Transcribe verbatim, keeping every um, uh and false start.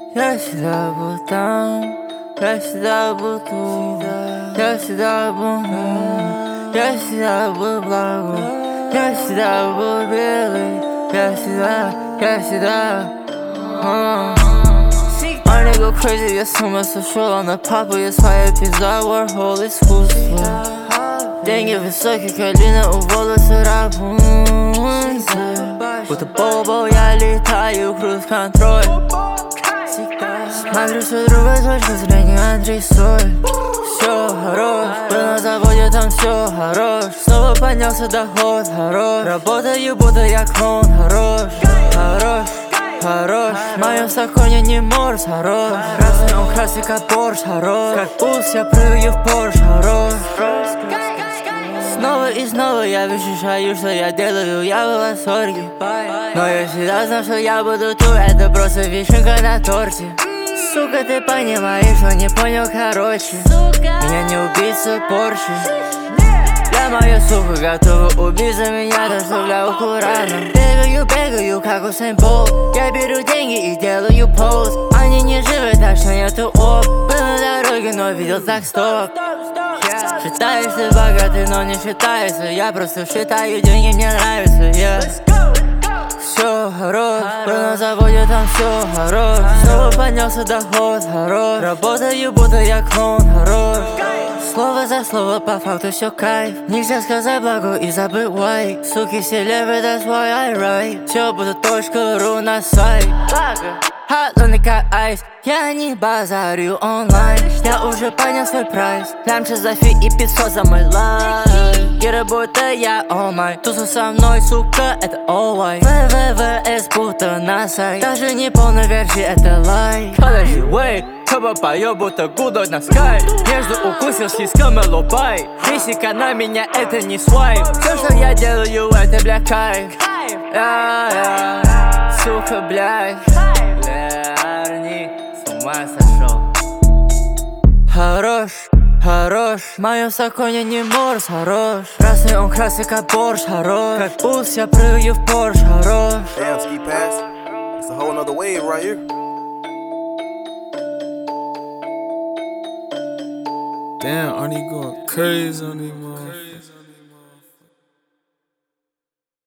Я всегда был там, я всегда был тут, я всегда был нем, я всегда был благом, я всегда был белый, я всегда, я всегда. uh. А nigga crazy, я с ума сошел, а на папу я своя пизда, Warhol искусство. Деньги высокие, колено у волосы Рапунцель. Будто Бобо я летаю, круз-контроль. Смотрю, что другая точка зрения антресоль. Все хорош, был на заводе, там все хорош. Снова поднялся доход, хорош. Работаю, будто я клоун, хорош, хорош, хорош. В моем законе не морс, хорош. Красный он красный, как Порш, хорош. Как пульс, я прыгаю в Порш, хорош. Снова и снова я ощущаю, что я делаю, я в восторге. Но я всегда знал, что я буду тут, это просто вишенка на торте. Сука, ты понимаешь, что не понял, короче. Меня не убийца Порше. Я моя сука готова убить за меня, доставляю курана. Бегаю, бегаю, как Усейн Болт. Я беру деньги и делаю пост. Они не живы, так что нету оп. Был на дороге, но видел так стоп. Считаешься богатый, но не считается. Я просто считаю деньги, мне нравится, yeah. Все хорош, был на заводе, там все хорош. Снова поднялся доход, хорош. Работаю, будто я клоун, хорош. Слово за слово, по факту все кайф. Нельзя сказать благо и забывай. Суки все левые, that's why I write. Все будет точка ру на сайт. Хатлоны как айс. Я не базарю онлайн. Я уже понял свой прайс. Лямча за фи и пятьсот за мой лайф. И работа я all mine. Тусу со мной, сука, это all white. ВВВС будто на сайт. Даже не полная версия, это лайк. Подожди, wait. Каба поёт, будто гудой на скайп. Между укусил сиськом и лобай. Физика на меня, это не свайп. Все, что я делаю, это, бля, кайф. Я, я, сука, блядь. Бля, Арни, с ума сошел. Хорош, хорош, в моем законе не морс, хорош. Красный он красный, как Порш, хорош. Как пульс, я прыгаю в Порш, хорош. Damn, ski pass. It's a whole nother wave right here. Damn, Arnie going crazy on these motherfuckers.